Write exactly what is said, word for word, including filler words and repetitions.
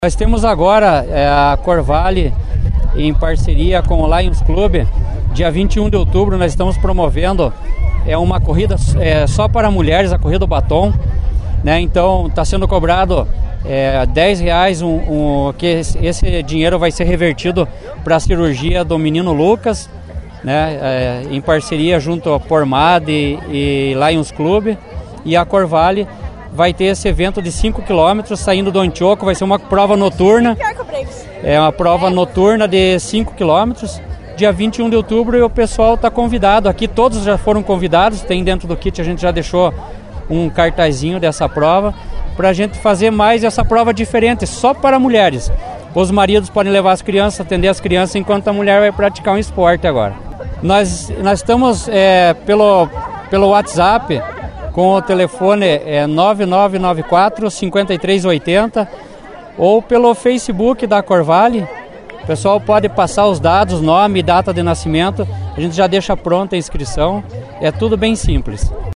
Nós temos agora é, a Corvale, em parceria com o Lions Club, dia vinte e um de outubro nós estamos promovendo é uma corrida é, só para mulheres, a Corrida do Batom, né? Então está sendo cobrado é, dez reais, um, um, que esse dinheiro vai ser revertido para a cirurgia do menino Lucas, né? É, em parceria junto a Pormad e, e Lions Club, e a Corvale vai ter esse evento de cinco quilômetros saindo do Antioco. Vai ser uma prova noturna, é uma prova noturna de cinco quilômetros, dia vinte e um de outubro, e o pessoal está convidado aqui, todos já foram convidados, tem dentro do kit, a gente já deixou um cartazinho dessa prova, para a gente fazer mais essa prova diferente, só para mulheres. Os maridos podem levar as crianças, atender as crianças, enquanto a mulher vai praticar um esporte agora. Nós, nós estamos é, pelo, pelo WhatsApp, com o telefone é, nove nove nove quatro, cinco três oito zero, ou pelo Facebook da Corvale. O pessoal pode passar os dados, nome e data de nascimento, a gente já deixa pronta a inscrição, é tudo bem simples.